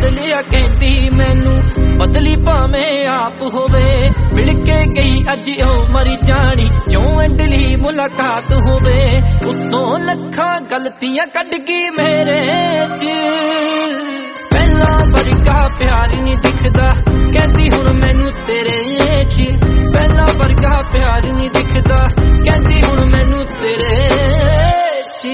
लिया कहती मैनू बदली भावें आप होवे मिल के गई अज ओ मरी जानी क्यों एंडली मुलाकात होवे उत्तों लखां गलतियां कढ गई मेरे च पहला वर्गा प्यार नहीं दिखदा कहती हुण मैनू तेरे च पहला वर्गा प्यार नहीं दिखदा कहती हुण मैनू तेरे च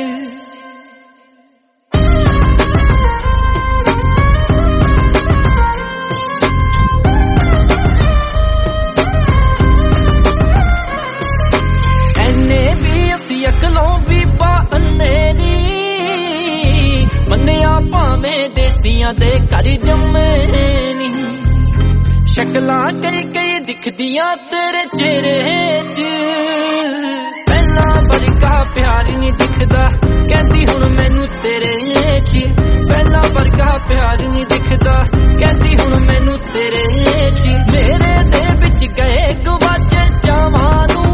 अकलों भी बाने नी मन्निया भावें देसियां दे घर जम्मे नी शक्लां कई कई दिखदियां तेरे चेहरे च पहला वर्गा प्यार नहीं दिखदा कहती हुण मैनू तेरे च पहला वर्गा प्यार नहीं दिखदा कहती हुण मैनू तेरे च मेरे दे विच गए गवाचे चावां नू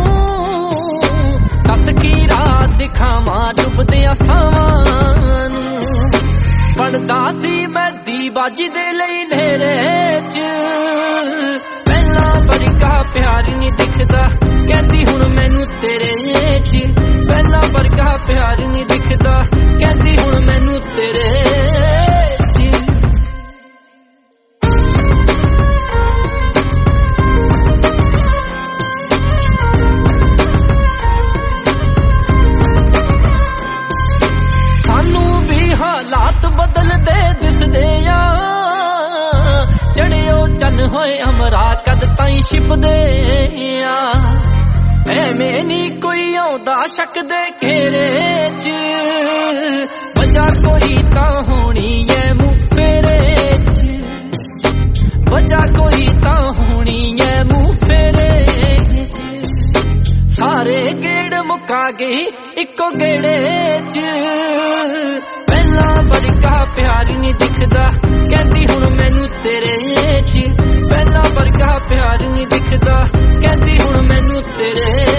की रात दिखावा डुबदियां सावां बनदा सी मैं दीबाजी दे लई नेरे च पहला वर्गा प्यार नहीं दिखदा कहती हुण मैनू तेरे च पहला वर्गा प्यार नहीं दिखदा कहती हुण मैनू तेरे हालात बदल दे दिसदे आ चढ़ियो चन होए हमरा कद ताईं छिपदे आ एवें नी कोई आउंदा शक दे घेरे च वजह कोई तां होनी ऐ मुँह फेरे च वजह कोई तां होनी ऐ मुँह फेरे च सारे गेड़ मुका गई इको गेड़े च पहला वर्गा प्यार नहीं दिखदा कहती हुण मैनू तेरे च पहला वर्गा प्यार नहीं दिखदा कहती हुण मैनू तेरे